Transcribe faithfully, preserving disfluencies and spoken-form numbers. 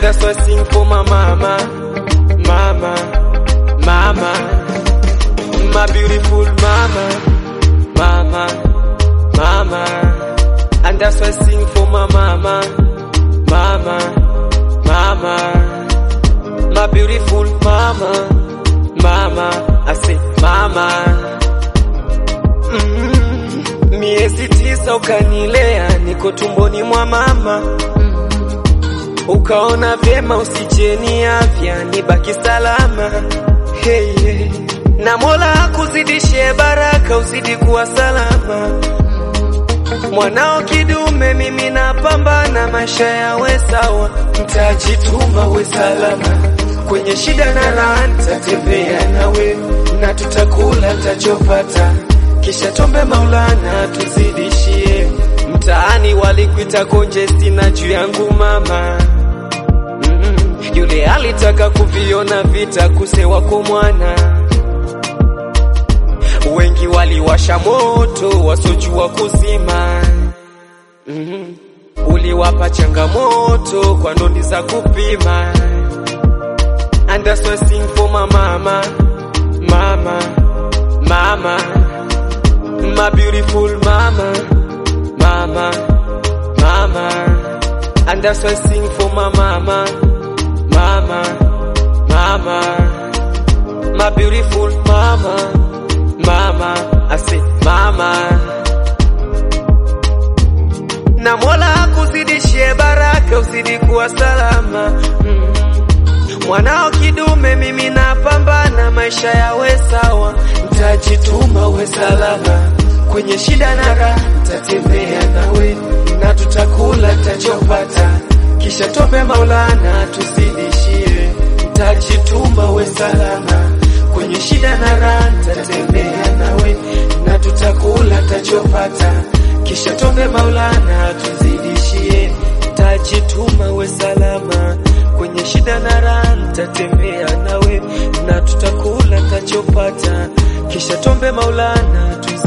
that's why I sing for my mama, mama, mama, my beautiful mama, mama, mama. And that's why I sing for my mama, mama, mama, my beautiful mama, mama, I say mama. Mm, miezi tisa ukanilea, niko tumboni mwa mama. Ukaona vyema usijeni afya, nibaki salama. Hey, hey. Na Mola akuzidishie baraka, uzidi kuwa salama. Mwanao kidume mimi napambana, maisha yawe sawa. Mtajituma we salama, kwenye shida na raha nitatembea nawe, na tutakula tachopata, kisha tombe Maulana tuzidishie. Mtaani walikuita konjesti na juu yangu mama. mm, Yule alitaka kuviona vita kusewa kwa mwana. Wengi waliwasha moto wasojua kuzima. mm, Uliwapa changamoto kwa ndondi za kupima. And that's why I sing for my mama, mama, mama, my beautiful mama, mama, mama. And that's why I sing for my mama, mama, mama, my beautiful mama, mama, I say mama. Na Mola akuzidishie baraka, uzidi kuwa salama. mm. Mwanao kidume mimi napambana, maisha yawe sawa. Mtajituma we salama, kwenye shida na raha nitatembea nawe, na tutakula tachopata, kisha tombe Maulana tuzidishie. Mtajituma we salama, kwenye shida na raha nitatembea nawe, na tutakula tachopata, kisha tombe Maulana tuzidishie. Mtajituma we salama, kwenye shida na raha nitatembea nawe, na tutakula tachopata, kisha tombe Maulana tuzidishie.